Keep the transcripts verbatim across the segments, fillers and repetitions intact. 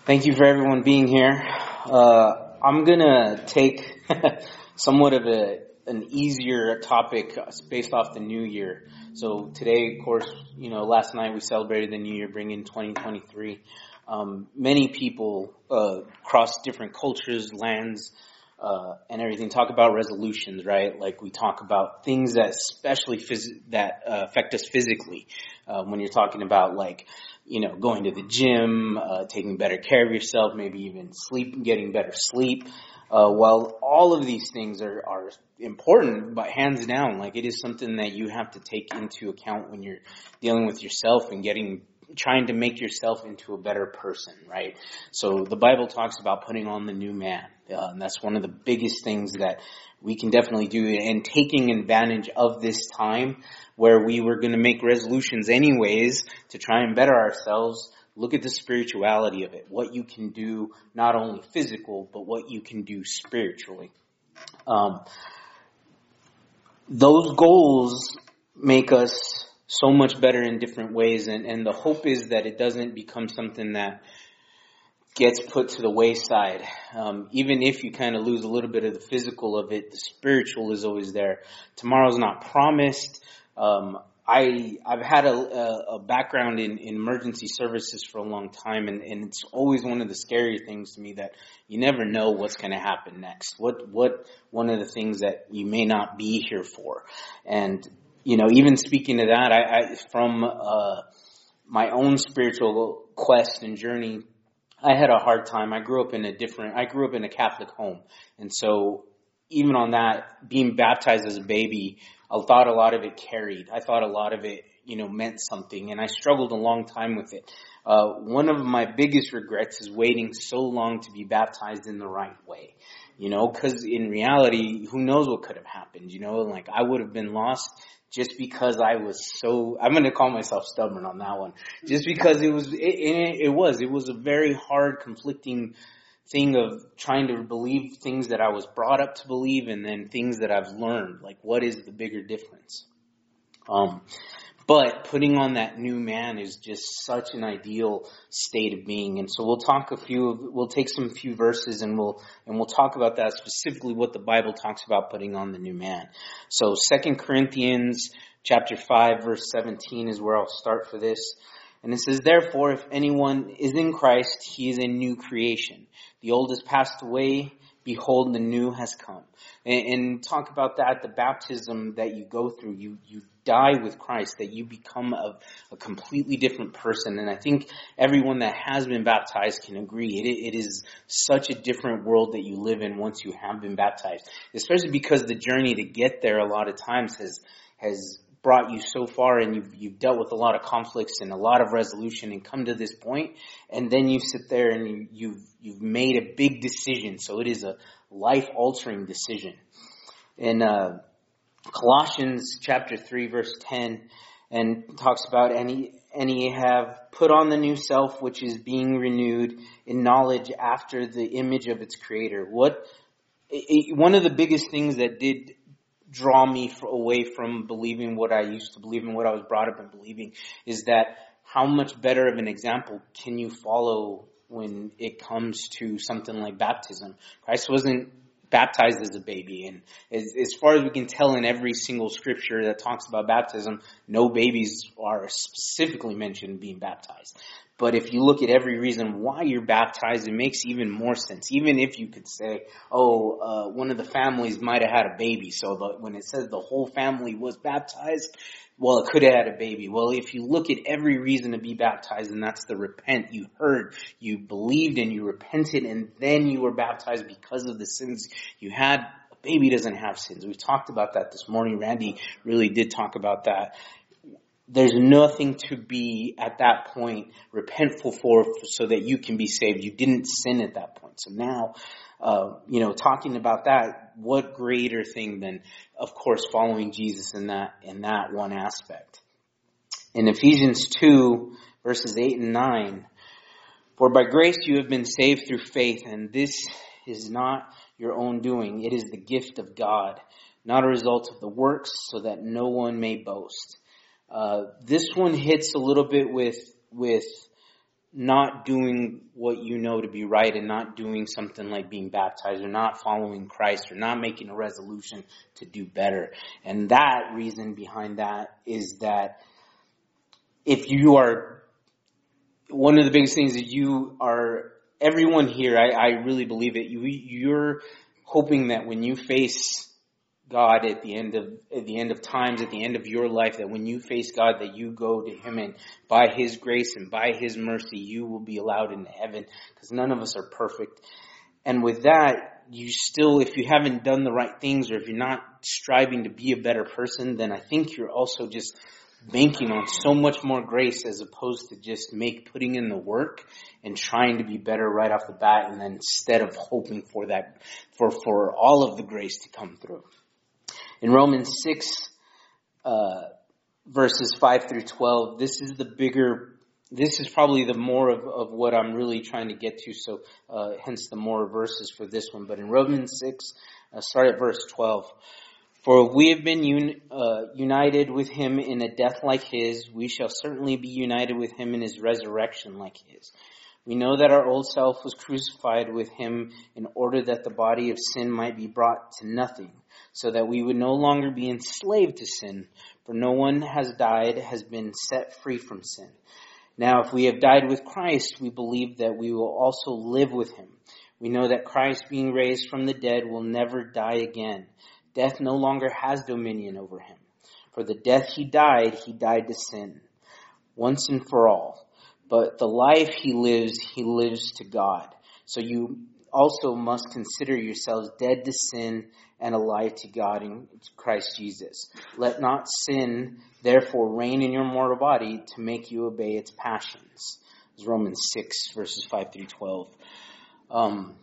Thank you for everyone being here. Uh, I'm gonna take somewhat of a an easier topic based off the new year. So today, of course, you know, last night we celebrated the new year, bringing twenty twenty-three. Um, many people uh, across different cultures, lands, uh, and everything talk about resolutions, right? Like we talk about things that especially phys- that uh, affect us physically. Uh, when you're talking about like, you know, going to the gym, uh, taking better care of yourself, maybe even sleep, getting better sleep. Uh, while all of these things are, are important, but hands down, like it is something that you have to take into account when you're dealing with yourself and getting, trying to make yourself into a better person, right? So the Bible talks about putting on the new man. Uh, and that's one of the biggest things that we can definitely do, and taking advantage of this time where we were going to make resolutions anyways to try and better ourselves. Look at the spirituality of it, what you can do, not only physical, but what you can do spiritually. Um, those goals make us so much better in different ways, and, and the hope is that it doesn't become something that gets put to the wayside. Um, even if you kind of lose a little bit of the physical of it, the spiritual is always there. Tomorrow's not promised. Um, I, I've had a, a, a background in, in emergency services for a long time, and, and it's always one of the scary things to me that you never know what's going to happen next. What, what, one of the things that you may not be here for. And, you know, even speaking to that, I, I from, uh, my own spiritual quest and journey, I had a hard time. I grew up in a different, I grew up in a Catholic home. And so even on that, being baptized as a baby, I thought a lot of it carried. I thought a lot of it, you know, meant something. And I struggled a long time with it. Uh, one of my biggest regrets is waiting so long to be baptized in the right way. You know, cause in reality, who knows what could have happened, you know, like I would have been lost just because I was so, I'm going to call myself stubborn on that one. Just because it was, it, it, it was, it was a very hard, conflicting thing of trying to believe things that I was brought up to believe and then things that I've learned. Like, what is the bigger difference? Um, but putting on that new man is just such an ideal state of being. And so we'll talk a few, we'll take some few verses and we'll, and we'll talk about that, specifically what the Bible talks about putting on the new man. So Second Corinthians chapter five, verse seventeen is where I'll start for this. And it says, therefore, if anyone is in Christ, he is a new creation. The old has passed away. Behold, the new has come. And, and talk about that, the baptism that you go through, you, you die with Christ, that you become a, a completely different person. And I think everyone that has been baptized can agree. It, it is such a different world that you live in once you have been baptized, especially because the journey to get there a lot of times has, has brought you so far, and you've, you've dealt with a lot of conflicts and a lot of resolution and come to this point, and then you sit there and you, you've, you've made a big decision. So it is a life-altering decision. In uh, Colossians chapter three, verse ten, and talks about, and ye, and ye have put on the new self, which is being renewed in knowledge after the image of its creator. What, it, one of the biggest things that did draw me for, away from believing what I used to believe and what I was brought up in believing is that how much better of an example can you follow when it comes to something like baptism? Christ wasn't baptized as a baby, and as, as far as we can tell in every single scripture that talks about baptism, no babies are specifically mentioned being baptized. But if you look at every reason why you're baptized, it makes even more sense. Even if you could say, oh, uh, one of the families might have had a baby. So the, when it says the whole family was baptized, well, it could have had a baby. Well, if you look at every reason to be baptized, and that's the repent, you heard, you believed, and you repented, and then you were baptized because of the sins you had. A baby doesn't have sins. We've talked about that this morning. Randy really did talk about that. There's nothing to be at that point repentful for so that you can be saved. You didn't sin at that point. So now, uh, you know, talking about that, what greater thing than, of course, following Jesus in that, in that one aspect. In Ephesians two, verses eight and nine, for by grace you have been saved through faith, and this is not your own doing. It is the gift of God, not a result of the works, so that no one may boast. Uh, this one hits a little bit with, with not doing what you know to be right and not doing something like being baptized or not following Christ or not making a resolution to do better. And that reason behind that is that if you are, one of the biggest things is you are, everyone here, I, I really believe it, you, you're hoping that when you face God at the end of at the end of times, at the end of your life, that when you face God, that you go to Him, and by His grace and by His mercy, you will be allowed into heaven, because none of us are perfect. And with that, you still, if you haven't done the right things, or if you're not striving to be a better person, then I think you're also just banking on so much more grace, as opposed to just make putting in the work and trying to be better right off the bat, and then instead of hoping for that, for for all of the grace to come through. In Romans six, uh, verses five through twelve, this is the bigger, this is probably the more of, of what I'm really trying to get to, so uh, hence the more verses for this one. But in Romans six, uh, start at verse twelve. For if we have been un, uh, united with Him in a death like His, we shall certainly be united with Him in His resurrection like His. We know that our old self was crucified with Him in order that the body of sin might be brought to nothing, so that we would no longer be enslaved to sin. For no one has died, has been set free from sin. Now, if we have died with Christ, we believe that we will also live with Him. We know that Christ, being raised from the dead, will never die again. Death no longer has dominion over Him. For the death He died, He died to sin, once and for all. But the life He lives, He lives to God. So you also must consider yourselves dead to sin and alive to God in Christ Jesus. Let not sin, therefore, reign in your mortal body to make you obey its passions. It's Romans six, verses five through twelve. Um,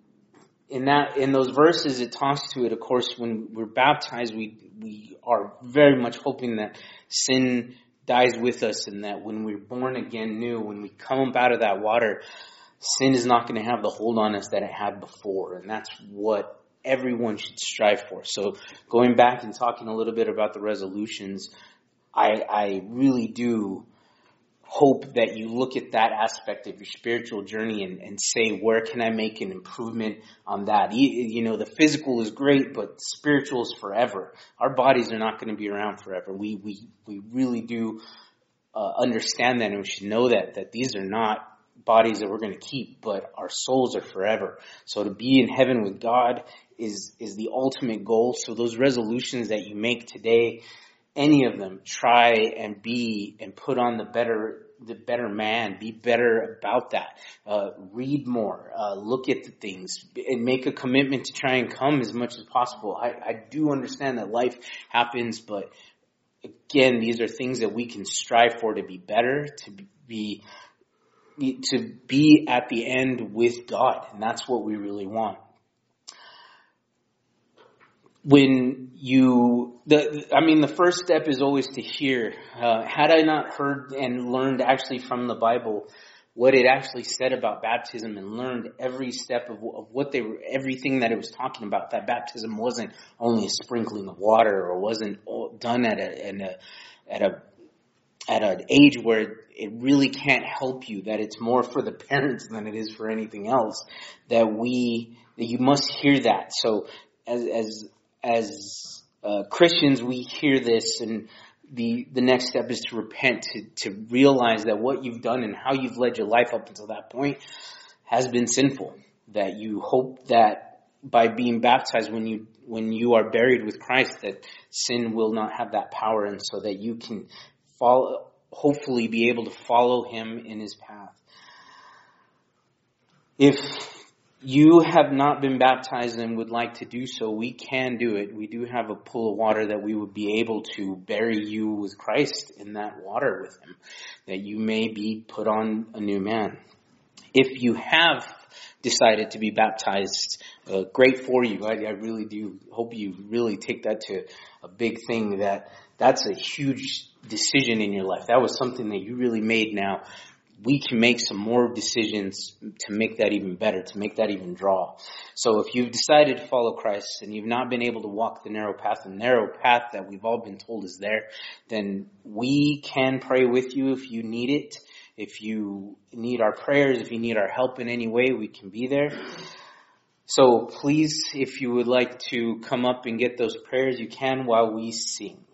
in that, in those verses, it talks to it. Of course, when we're baptized, we we are very much hoping that sin dies with us, and that when we're born again new, when we come up out of that water, sin is not going to have the hold on us that it had before. And that's what everyone should strive for. So going back and talking a little bit about the resolutions, I, I really do hope that you look at that aspect of your spiritual journey and, and say, where can I make an improvement on that? You, you know, the physical is great, but spiritual is forever. Our bodies are not going to be around forever. We, we, we really do uh, understand that, and we should know that, that these are not bodies that we're going to keep, but our souls are forever. So to be in heaven with God is, is the ultimate goal. So those resolutions that you make today, any of them, try and be and put on the better, the better man, be better about that. Uh, read more, uh, look at the things, and make a commitment to try and come as much as possible. I, I do understand that life happens, but again, these are things that we can strive for, to be better, to be, to be at the end with God. And that's what we really want. When you, the, I mean, the first step is always to hear. Uh, had I not heard and learned actually from the Bible what it actually said about baptism, and learned every step of, of what they were, everything that it was talking about, that baptism wasn't only a sprinkling of water, or wasn't done at a, at a, at a, at an age where it really can't help you, that it's more for the parents than it is for anything else, that we, that you must hear that. So as, as, As uh, Christians, we hear this, and the the next step is to repent, to, to realize that what you've done and how you've led your life up until that point has been sinful. That you hope that by being baptized, when you when you are buried with Christ, that sin will not have that power, and so that you can follow, hopefully be able to follow Him in His path. If you have not been baptized and would like to do so, we can do it. We do have a pool of water that we would be able to bury you with Christ in that water with Him, that you may be put on a new man. If you have decided to be baptized, uh, great for you. I, I really do hope you really take that to a big thing, that that's a huge decision in your life. That was something that you really made. Now, we can make some more decisions to make that even better, to make that even draw. So if you've decided to follow Christ and you've not been able to walk the narrow path, the narrow path that we've all been told is there, then we can pray with you if you need it. If you need our prayers, if you need our help in any way, we can be there. So please, if you would like to come up and get those prayers, you can while we sing.